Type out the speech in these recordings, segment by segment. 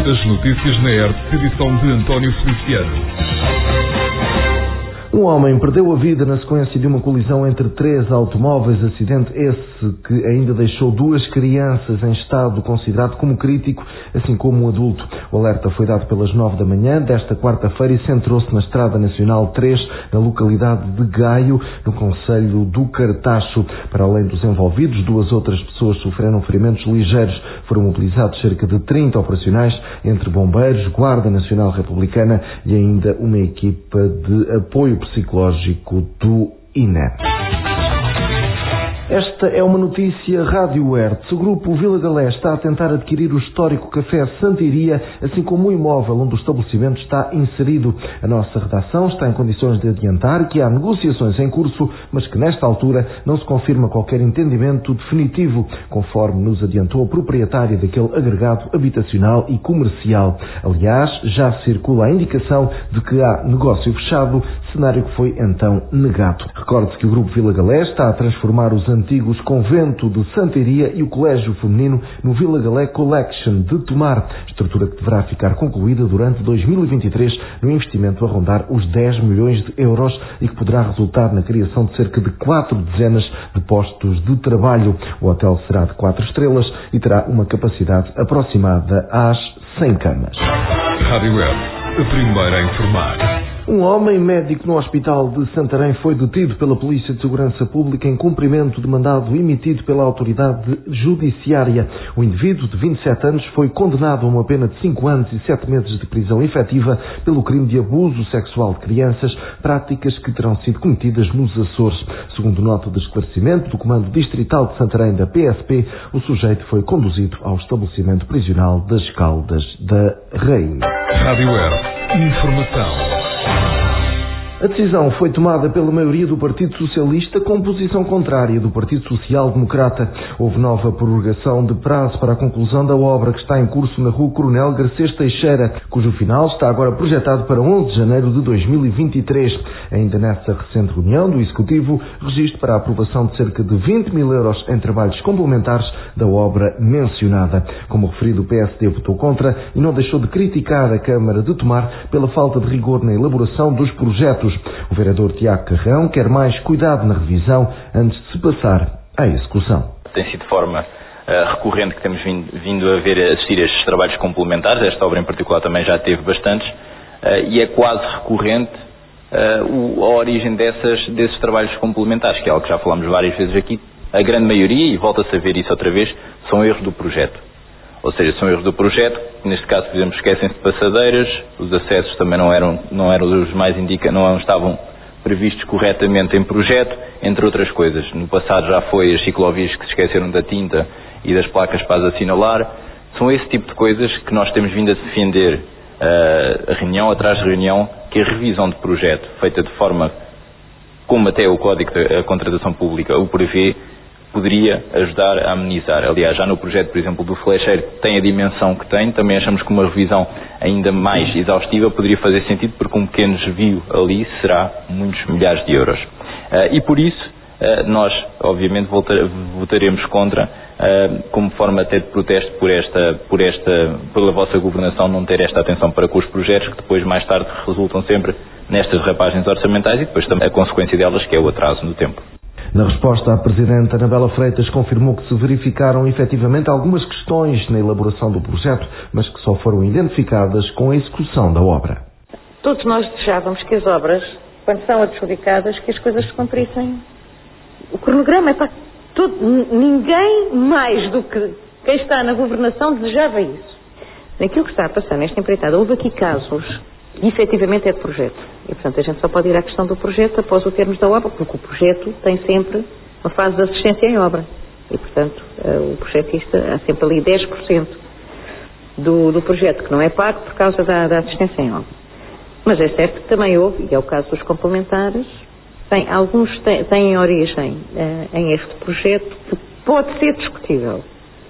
As notícias na ERT, edição de António Feliciano. Um homem perdeu a vida na sequência de uma colisão entre 3 automóveis, acidente esse que ainda deixou 2 crianças em estado considerado como crítico, assim como um adulto. O alerta foi dado pelas 9 da manhã desta quarta-feira e centrou-se na Estrada Nacional 3, na localidade de Gaio, no concelho do Cartacho. Para além dos envolvidos, 2 outras pessoas sofreram ferimentos ligeiros. Foram mobilizados cerca de 30 operacionais, entre bombeiros, Guarda Nacional Republicana e ainda uma equipa de apoio psicológico do INEP. Esta é uma notícia Rádio ERT. O grupo Vila Galé está a tentar adquirir o histórico Café Santiria, assim como o imóvel onde o estabelecimento está inserido. A nossa redação está em condições de adiantar que há negociações em curso, mas que nesta altura não se confirma qualquer entendimento definitivo, conforme nos adiantou a proprietária daquele agregado habitacional e comercial. Aliás, já circula a indicação de que há negócio fechado, cenário que foi então negado. Recorde-se que o grupo Vila Galé está a transformar os antigos Convento de Santiria e o Colégio Feminino no Vila Galé Collection de Tomar, estrutura que deverá ficar concluída durante 2023 no investimento a rondar os 10 milhões de euros e que poderá resultar na criação de cerca de 4 dezenas de postos de trabalho. O hotel será de 4 estrelas e terá uma capacidade aproximada às 100 camas. Rádio ERT, a primeira a informar. Um homem médico no Hospital de Santarém foi detido pela Polícia de Segurança Pública em cumprimento de mandado emitido pela autoridade judiciária. O indivíduo de 27 anos foi condenado a uma pena de 5 anos e 7 meses de prisão efetiva pelo crime de abuso sexual de crianças, práticas que terão sido cometidas nos Açores. Segundo nota de esclarecimento do Comando Distrital de Santarém da PSP, o sujeito foi conduzido ao estabelecimento prisional das Caldas da Rainha. Rádio ERT, informação. A decisão foi tomada pela maioria do Partido Socialista com posição contrária do Partido Social Democrata. Houve nova prorrogação de prazo para a conclusão da obra que está em curso na Rua Coronel Garcês Teixeira, cujo final está agora projetado para 11 de janeiro de 2023. Ainda nessa recente reunião do Executivo, registro para a aprovação de cerca de 20 mil euros em trabalhos complementares da obra mencionada. Como referido, o PSD votou contra e não deixou de criticar a Câmara de Tomar pela falta de rigor na elaboração dos projetos. O vereador Tiago Carrão quer mais cuidado na revisão antes de se passar à execução. Tem sido de forma recorrente que temos vindo a assistir a estes trabalhos complementares. Esta obra em particular também já teve bastantes e é quase recorrente a origem desses trabalhos complementares, que é algo que já falámos várias vezes aqui. A grande maioria, e volta-se a ver isso outra vez, são erros do projeto. Ou seja, são erros do projeto, neste caso, por exemplo, esquecem-se de passadeiras, os acessos também não eram os mais não estavam previstos corretamente em projeto, entre outras coisas. No passado já foi as ciclovias que se esqueceram da tinta e das placas para as assinalar. São esse tipo de coisas que nós temos vindo a defender reunião atrás de reunião, que a revisão de projeto, feita de forma como até o Código da Contratação Pública o prevê, poderia ajudar a amenizar. Aliás, já no projeto, por exemplo, do Flecheiro, que tem a dimensão que tem, também achamos que uma revisão ainda mais exaustiva poderia fazer sentido, porque um pequeno desvio ali será muitos milhares de euros. E por isso, nós, obviamente, votaremos contra, como forma até de protesto pela vossa governação não ter esta atenção para com os projetos, que depois, mais tarde, resultam sempre nestas derrapagens orçamentais e depois também a consequência delas, que é o atraso no tempo. Na resposta, a Presidente Anabela Freitas confirmou que se verificaram efetivamente algumas questões na elaboração do projeto, mas que só foram identificadas com a execução da obra. Todos nós desejávamos que as obras, quando são adjudicadas, que as coisas se cumprissem. O cronograma é para ninguém mais do que quem está na governação desejava isso. Naquilo que está a passar nesta empreitada, houve aqui casos e efetivamente é de projeto. E, portanto, a gente só pode ir à questão do projeto após o termos da obra, porque o projeto tem sempre uma fase de assistência em obra. E, portanto, o projetista há sempre ali 10% do projeto que não é pago por causa da assistência em obra. Mas é certo que também houve, e é o caso dos complementares, alguns têm origem em este projeto que pode ser discutível.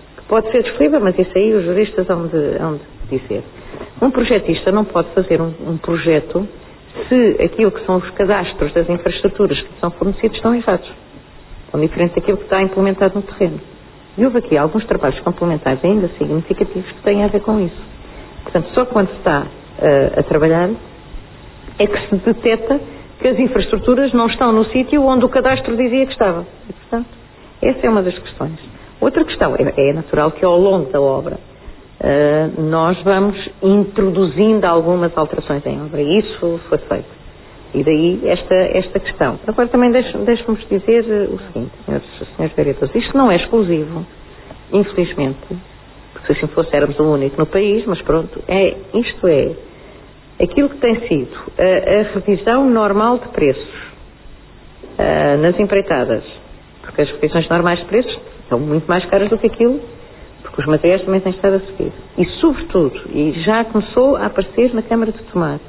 Mas isso aí os juristas hão de dizer. Um projetista não pode fazer um projeto se aquilo que são os cadastros das infraestruturas que são fornecidos estão errados. São diferentes daquilo que está implementado no terreno. E houve aqui alguns trabalhos complementares ainda significativos que têm a ver com isso. Portanto, só quando se está a trabalhar é que se detecta que as infraestruturas não estão no sítio onde o cadastro dizia que estava. E, portanto, essa é uma das questões. Outra questão, é natural que ao longo da obra nós vamos introduzindo algumas alterações em obra, e isso foi feito. E daí esta questão. Agora também deixe-nos dizer o seguinte, senhores vereadores, isto não é exclusivo, infelizmente, porque se assim fosse éramos o único no país, mas pronto, isto é aquilo que tem sido a revisão normal de preços nas empreitadas, porque as revisões normais de preços são muito mais caras do que aquilo, porque os materiais também têm estado a subir. E sobretudo, e já começou a aparecer na Câmara de Tomar,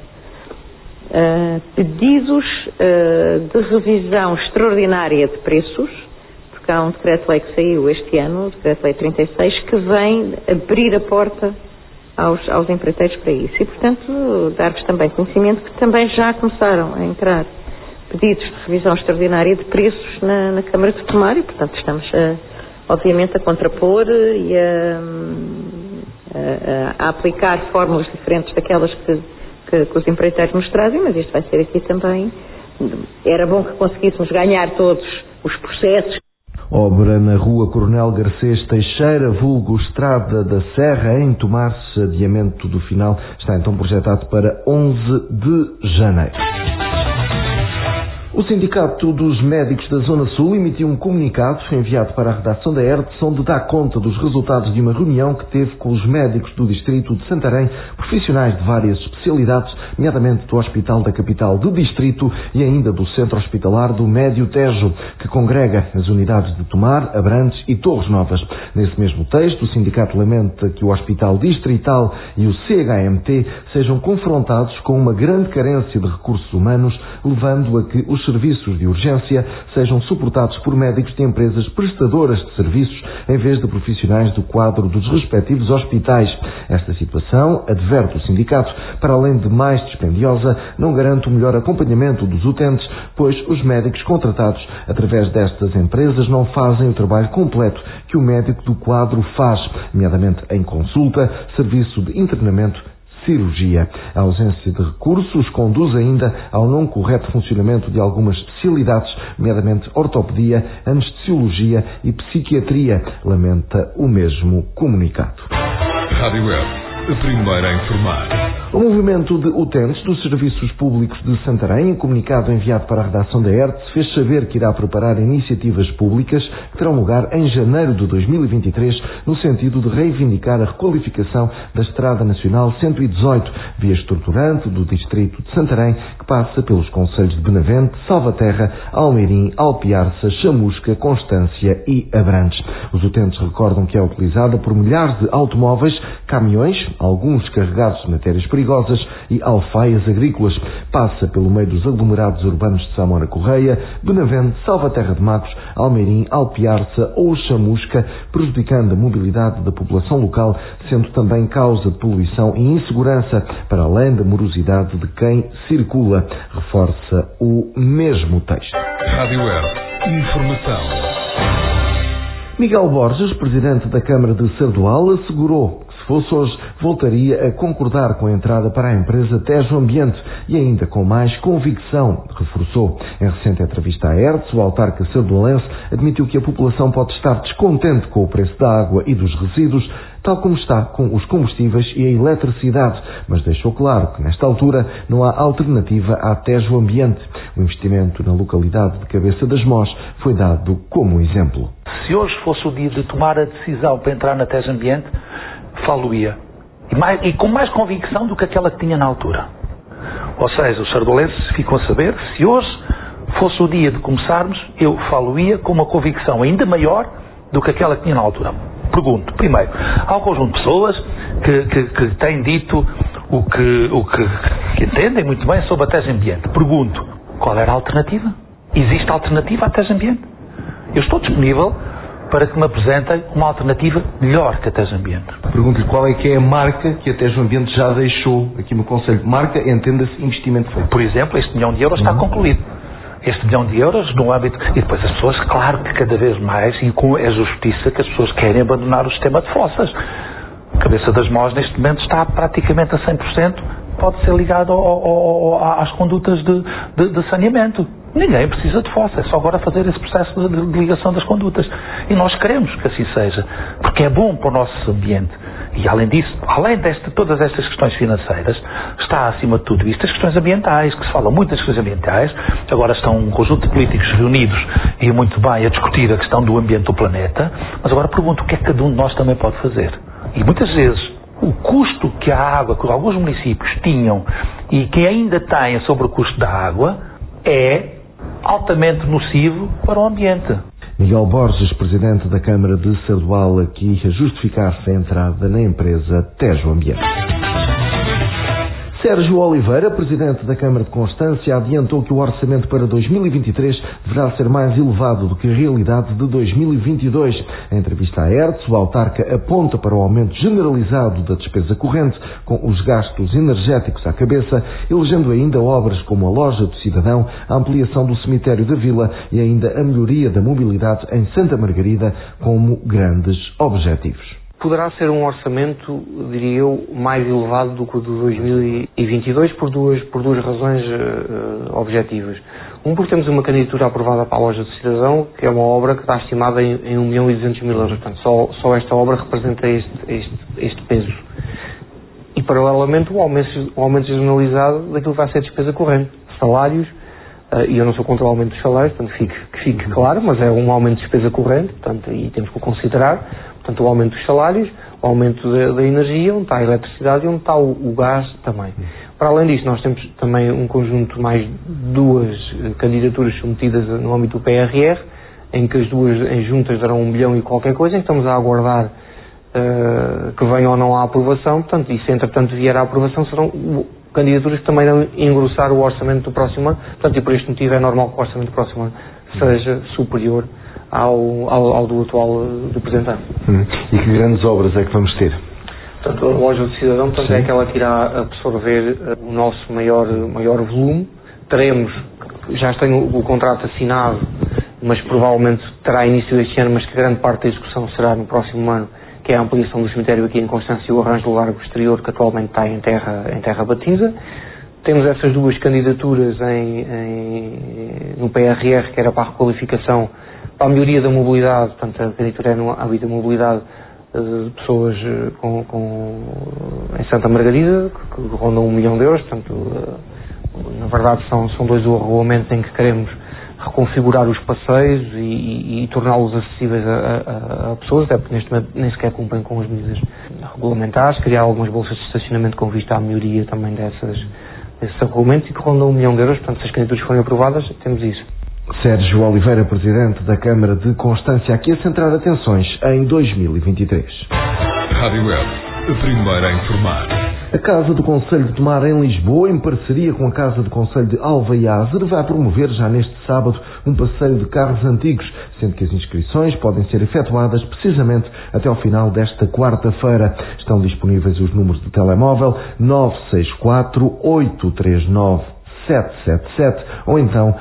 pedidos de revisão extraordinária de preços, porque há um decreto-lei que saiu este ano, o decreto-lei 36, que vem abrir a porta aos empreiteiros para isso. E, portanto, dar-vos também conhecimento que também já começaram a entrar pedidos de revisão extraordinária de preços na Câmara de Tomar e, portanto, estamos obviamente a contrapor e a aplicar fórmulas diferentes daquelas que os empreiteiros nos trazem, mas isto vai ser aqui também. Era bom que conseguíssemos ganhar todos os processos. Obra na Rua Coronel Garcês Teixeira, vulgo Estrada da Serra, em Tomar. Adiamento do final está então projetado para 11 de janeiro. O Sindicato dos Médicos da Zona Sul emitiu um comunicado enviado para a redação da ERTS, onde dá conta dos resultados de uma reunião que teve com os médicos do distrito de Santarém, profissionais de várias especialidades, nomeadamente do Hospital da Capital do Distrito e ainda do Centro Hospitalar do Médio Tejo, que congrega as unidades de Tomar, Abrantes e Torres Novas. Nesse mesmo texto, o sindicato lamenta que o Hospital Distrital e o CHMT sejam confrontados com uma grande carência de recursos humanos, levando a que os serviços de urgência sejam suportados por médicos de empresas prestadoras de serviços em vez de profissionais do quadro dos respectivos hospitais. Esta situação, adverte o sindicato, para além de mais dispendiosa, não garante o melhor acompanhamento dos utentes, pois os médicos contratados através destas empresas não fazem o trabalho completo que o médico do quadro faz, nomeadamente em consulta, serviço de internamento, cirurgia. A ausência de recursos conduz ainda ao não correto funcionamento de algumas especialidades, nomeadamente ortopedia, anestesiologia e psiquiatria, lamenta o mesmo comunicado. Rádio Web, a primeira a informar. O movimento de utentes dos serviços públicos de Santarém, em comunicado enviado para a redação da ERTS, fez saber que irá preparar iniciativas públicas que terão lugar em janeiro de 2023, no sentido de reivindicar a requalificação da Estrada Nacional 118, via estruturante do distrito de Santarém, que passa pelos concelhos de Benavente, Salvaterra, Almeirim, Alpiarça, Chamusca, Constância e Abrantes. Os utentes recordam que é utilizada por milhares de automóveis, caminhões, alguns carregados de matérias perigosas e alfaias agrícolas. Passa pelo meio dos aglomerados urbanos de Samora Correia, Benavente, Salvaterra de Matos, Almeirim, Alpiarça ou Chamusca, prejudicando a mobilidade da população local, sendo também causa de poluição e insegurança, para além da morosidade de quem circula, reforça o mesmo texto. Rádio Web, informação. Miguel Borges, presidente da Câmara de Sardual, assegurou que, se fosse hoje, voltaria a concordar com a entrada para a empresa Tejo Ambiente e ainda com mais convicção, reforçou. Em recente entrevista à ERTS, o autarca sardualense admitiu que a população pode estar descontente com o preço da água e dos resíduos, tal como está com os combustíveis e a eletricidade, mas deixou claro que, nesta altura, não há alternativa à Tejo Ambiente. O investimento na localidade de Cabeça das Mós foi dado como exemplo. Se hoje fosse o dia de tomar a decisão para entrar na Tejo Ambiente, falo-ia. E com mais convicção do que aquela que tinha na altura. Ou seja, os sardolenses ficam a saber, se hoje fosse o dia de começarmos, eu falo-ia com uma convicção ainda maior do que aquela que tinha na altura. Pergunto, primeiro, há um conjunto de pessoas que têm dito o que entendem muito bem sobre a Tejo Ambiente. Pergunto, qual era a alternativa? Existe alternativa à Tejo Ambiente? Eu estou disponível para que me apresentem uma alternativa melhor que a Tejo Ambiente. Pergunto-lhe qual é que é a marca que a Tejo Ambiente já deixou aqui no Conselho. Marca, entenda-se, investimento feito. Por exemplo, este €1 milhão está concluído. Este €1 milhão no âmbito... E depois as pessoas, claro que cada vez mais, e com a justiça, que as pessoas querem abandonar o sistema de fossas. Cabeça das Mós neste momento está praticamente a 100%, pode ser ligado às condutas de saneamento. Ninguém precisa de fossa, é só agora fazer esse processo de ligação das condutas. E nós queremos que assim seja, porque é bom para o nosso ambiente. E além disso, além de todas estas questões financeiras, está acima de tudo isto as questões ambientais, que se fala muito das questões ambientais. Agora estão um conjunto de políticos reunidos e muito bem a discutir a questão do ambiente do planeta, mas agora pergunto o que é que cada um de nós também pode fazer. E muitas vezes o custo que a água, que alguns municípios tinham e que ainda têm sobre o custo da água, é altamente nocivo para o ambiente. Miguel Borges, presidente da Câmara de Sardual, aqui a justificar-se a entrada na empresa Tejo Ambiente. Sérgio Oliveira, presidente da Câmara de Constância, adiantou que o orçamento para 2023 deverá ser mais elevado do que a realidade de 2022. Em entrevista à ERTS, o autarca aponta para o aumento generalizado da despesa corrente, com os gastos energéticos à cabeça, elegendo ainda obras como a Loja do Cidadão, a ampliação do cemitério da Vila e ainda a melhoria da mobilidade em Santa Margarida como grandes objetivos. Poderá ser um orçamento, diria eu, mais elevado do que o de 2022 por duas razões objetivas. Porque temos uma candidatura aprovada para a Loja do Cidadão, que é uma obra que está estimada em 1.200.000 euros. Portanto, só esta obra representa este peso. E, paralelamente, o aumento generalizado daquilo que vai ser a despesa corrente. Salários, e eu não sou contra o aumento dos salários, portanto, que fique claro, mas é um aumento de despesa corrente, portanto, e temos que o considerar. Portanto, o aumento dos salários, o aumento da energia, onde está a eletricidade e onde está o gás também. Para além disso, nós temos também um conjunto, mais duas candidaturas submetidas no âmbito do PRR, em que as duas em juntas darão 1 milhão e qualquer coisa, em que estamos a aguardar que venha ou não a aprovação. Portanto, e se entretanto vier a aprovação, serão candidaturas que também irão engrossar o orçamento do próximo ano. Portanto, e por este motivo é normal que o orçamento do próximo ano seja superior ao do atual representante. E que grandes obras é que vamos ter? Portanto, a Loja do Cidadão, portanto, é aquela que irá absorver o nosso maior volume. Teremos, já tenho o contrato assinado, mas provavelmente terá início este ano, mas que grande parte da execução será no próximo ano, que é a ampliação do cemitério aqui em Constância e o arranjo do largo exterior, que atualmente está em terra batida. Temos essas duas candidaturas no PRR, que era para a requalificação, para a melhoria da mobilidade, portanto, a candidatura é no âmbito da mobilidade de pessoas em Santa Margarida, que rondam 1 milhão de euros, portanto, na verdade são dois regulamentos em que queremos reconfigurar os passeios e torná-los acessíveis a pessoas, até porque neste momento nem sequer cumprem com as medidas regulamentares, criar algumas bolsas de estacionamento com vista à melhoria também desses regulamentos e que rondam 1 milhão de euros, portanto, se as candidaturas forem aprovadas, temos isso. Sérgio Oliveira, presidente da Câmara de Constância, aqui a centrar atenções em 2023. Rádio Web, a primeira a informar. A Casa do Conselho de Tomar, em Lisboa, em parceria com a Casa do Conselho de Alvaiazer, vai promover já neste sábado um passeio de carros antigos, sendo que as inscrições podem ser efetuadas precisamente até ao final desta quarta-feira. Estão disponíveis os números de telemóvel 964-839-777 ou então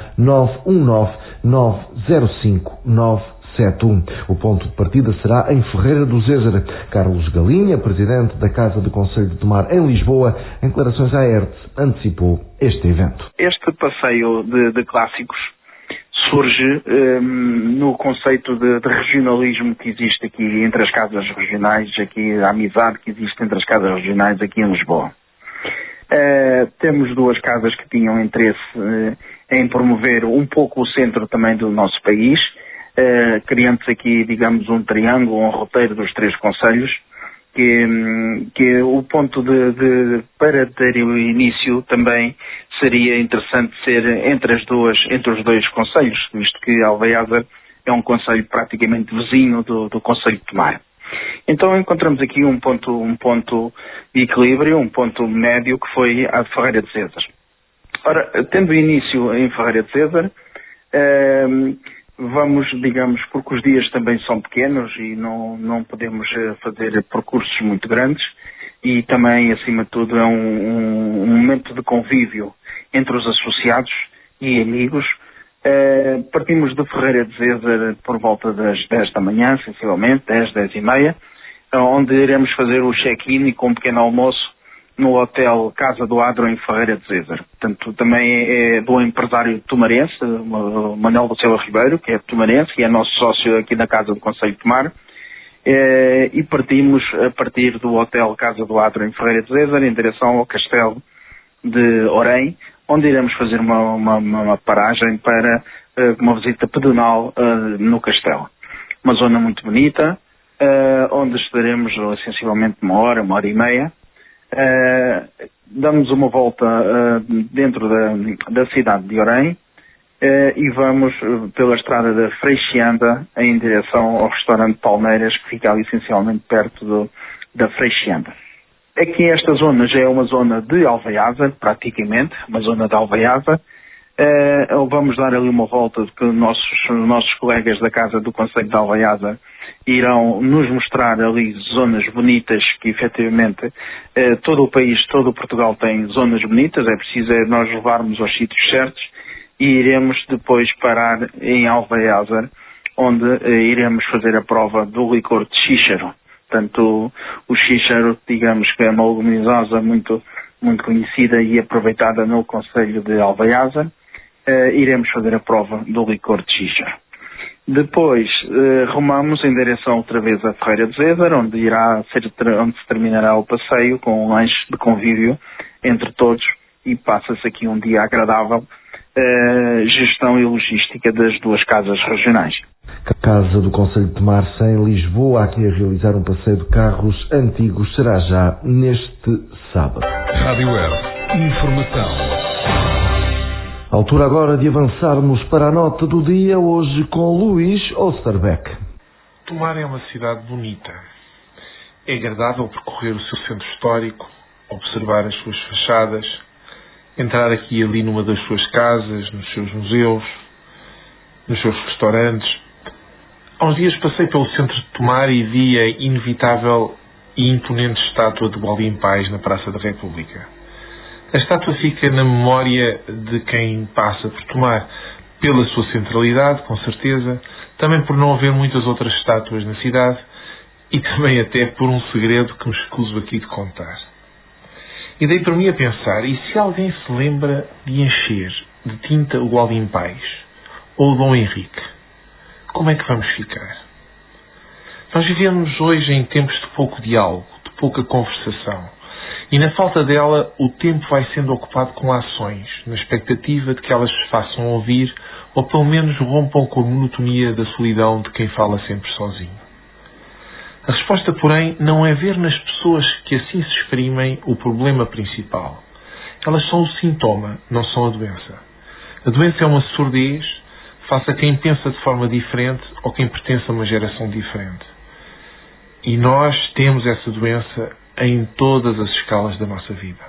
919-905-971. O ponto de partida será em Ferreira do Zézer. Carlos Galinha, presidente da Casa do Conselho de Tomar em Lisboa, em declarações à ERTS, antecipou este evento. Este passeio de clássicos surge no conceito de regionalismo que existe aqui entre as casas regionais, aqui a amizade que existe entre as casas regionais aqui em Lisboa. Temos duas casas que tinham interesse em promover um pouco o centro também do nosso país, criando aqui, digamos, um triângulo, um roteiro dos 3 concelhos, que o ponto para ter o início também seria interessante ser entre os 2 concelhos, visto que Alvaiazer é um concelho praticamente vizinho do concelho de Tomar. Então encontramos aqui um ponto de equilíbrio, um ponto médio, que foi a de Ferreira de Zézer. Ora, tendo início em Ferreira de Zézer, vamos, digamos, porque os dias também são pequenos e não podemos fazer percursos muito grandes, e também, acima de tudo, é um momento de convívio entre os associados e amigos. Partimos de Ferreira de Zézer por volta das 10 da manhã, sensivelmente, 10, 10 e meia. onde iremos fazer o check-in e com um pequeno almoço no Hotel Casa do Adro, em Ferreira de Zézer. Portanto, também é do empresário tomarense, Manuel da Silva Ribeiro, que é tomarense, que é nosso sócio aqui na Casa do Concelho de Tomar. E partimos a partir do Hotel Casa do Adro, em Ferreira de Zézer, em direção ao Castelo de Orém, onde iremos fazer uma paragem para uma visita pedonal no castelo. Uma zona muito bonita, onde estaremos sensivelmente uma hora e meia. Damos uma volta dentro da cidade de Orém e vamos pela estrada da Freixianda em direção ao restaurante Palmeiras, que fica ali essencialmente perto da Freixianda. Aqui esta zona já é uma zona de alveaiada, praticamente, uma zona de alveaiada. Vamos dar ali uma volta que nossos colegas da Casa do Concelho de Alveaiada irão nos mostrar ali zonas bonitas que efetivamente todo o país, todo o Portugal tem zonas bonitas, é preciso nós levarmos aos sítios certos e iremos depois parar em Alveaiada, onde iremos fazer a prova do licor de xíxaro. Portanto, o xíxaro, digamos que é uma leguminosa muito, muito conhecida e aproveitada no Concelho de Alveaiada. Iremos fazer a prova do licor de xíxaro. Depois, rumamos em direção outra vez a Ferreira de Zézer, onde se terminará o passeio com um lanche de convívio entre todos e passa-se aqui um dia agradável, gestão e logística das duas casas regionais. Casa do Concelho de Tomar, em Lisboa, aqui a realizar um passeio de carros antigos, será já neste sábado. Rádio Air, informação. Altura agora de avançarmos para a nota do dia, hoje com Luís Osterbeck. Tomar é uma cidade bonita. É agradável percorrer o seu centro histórico, observar as suas fachadas, entrar aqui e ali numa das suas casas, nos seus museus, nos seus restaurantes. Há uns dias passei pelo centro de Tomar e vi a inevitável e imponente estátua de Gualdim Pais na Praça da República. A estátua fica na memória de quem passa por Tomar, pela sua centralidade, com certeza, também por não haver muitas outras estátuas na cidade e também até por um segredo que me escuso aqui de contar. E dei para mim a pensar, e se alguém se lembra de encher de tinta o Gualdim Pais ou o Dom Henrique, como é que vamos ficar? Nós vivemos hoje em tempos de pouco diálogo, de pouca conversação. E na falta dela, o tempo vai sendo ocupado com ações, na expectativa de que elas se façam ouvir ou pelo menos rompam com a monotonia da solidão de quem fala sempre sozinho. A resposta, porém, não é ver nas pessoas que assim se exprimem o problema principal. Elas são o sintoma, não são a doença. A doença é uma surdez face a quem pensa de forma diferente ou quem pertence a uma geração diferente. E nós temos essa doença em todas as escalas da nossa vida.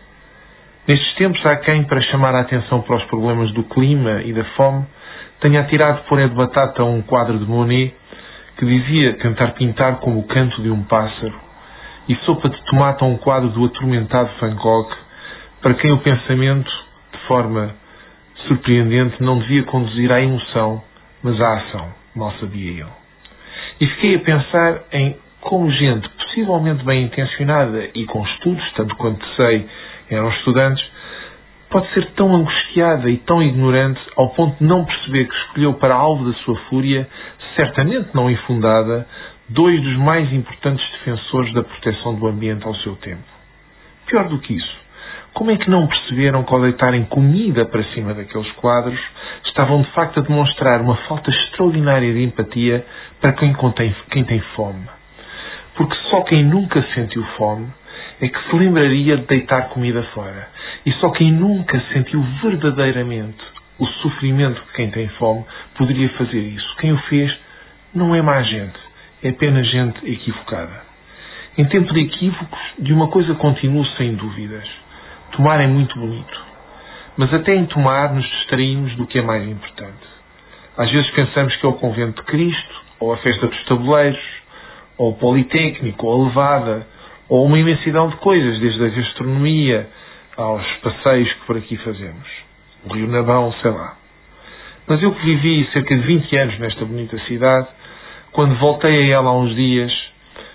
Nestes tempos há quem, para chamar a atenção para os problemas do clima e da fome, tenha atirado por de batata um quadro de Monet que dizia tentar pintar como o canto de um pássaro e sopa de tomate a um quadro do atormentado Van Gogh, para quem o pensamento, de forma surpreendente, não devia conduzir à emoção, mas à ação, mal sabia ele. E fiquei a pensar em como gente possivelmente bem intencionada e com estudos, tanto quanto sei, eram estudantes, pode ser tão angustiada e tão ignorante ao ponto de não perceber que escolheu para alvo da sua fúria, certamente não infundada, dois dos mais importantes defensores da proteção do ambiente ao seu tempo. Pior do que isso, como é que não perceberam que ao deitarem comida para cima daqueles quadros, estavam de facto a demonstrar uma falta extraordinária de empatia para quem tem fome? Porque só quem nunca sentiu fome é que se lembraria de deitar comida fora. E só quem nunca sentiu verdadeiramente o sofrimento de quem tem fome poderia fazer isso. Quem o fez não é má gente, é apenas gente equivocada. Em tempo de equívocos, de uma coisa continuo sem dúvidas. Tomar é muito bonito. Mas até em Tomar nos distraímos do que é mais importante. Às vezes pensamos que é o Convento de Cristo, ou a Festa dos Tabuleiros, ou o Politécnico, ou a Levada, ou uma imensidão de coisas, desde a gastronomia aos passeios que por aqui fazemos. O Rio Nabão, sei lá. Mas eu que vivi cerca de 20 anos nesta bonita cidade, quando voltei a ela há uns dias,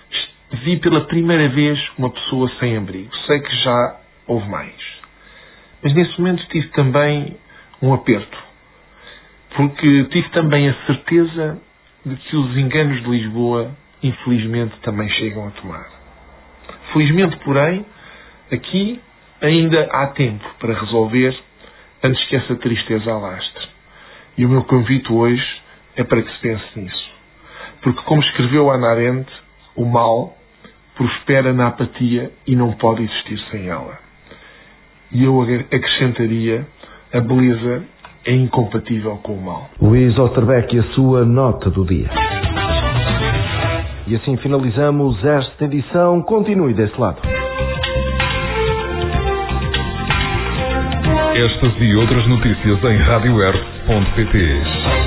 vi pela primeira vez uma pessoa sem abrigo. Sei que já houve mais. Mas nesse momento tive também um aperto. Porque tive também a certeza de que os enganos de Lisboa, infelizmente, também chegam a tomar. Felizmente, porém, aqui ainda há tempo para resolver antes que essa tristeza alastre. E o meu convite hoje é para que se pense nisso. Porque, como escreveu Hannah Arendt, o mal prospera na apatia e não pode existir sem ela. E eu acrescentaria, a beleza é incompatível com o mal. Luís Osterbeck e a sua nota do dia. E assim finalizamos esta edição. Continue desse lado. Estas e outras notícias em radioearth.pt.